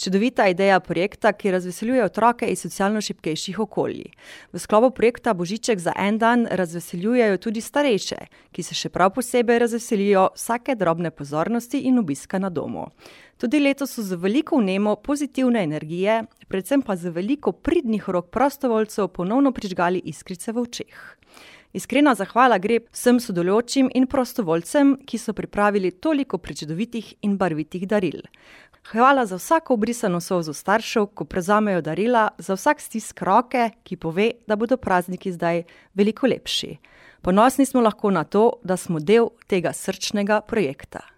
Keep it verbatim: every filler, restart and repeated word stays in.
Čudovita ideja projekta, ki razveseljuje otroke iz socialno šibkejših okolij. V sklopu projekta Božiček za en dan razveseljujejo tudi starejše, ki se še prav posebej razveselijo vsake drobne pozornosti in obiska na domu. Tudi letos so z veliko vnemo pozitivne energije, predvsem pa z veliko pridnih rok prostovoljcev ponovno prižgali iskrice v očeh. Iskrena zahvala gre vsem sodelujočim in prostovoljcem, ki so pripravili toliko prečudovitih in barvitih daril. Hvala za vsako obrisano solzo staršev, ko prevzamejo darila, za vsak stisk roke, ki pove, da bodo prazniki zdaj veliko lepši. Ponosni smo lahko na to, da smo del tega srčnega projekta.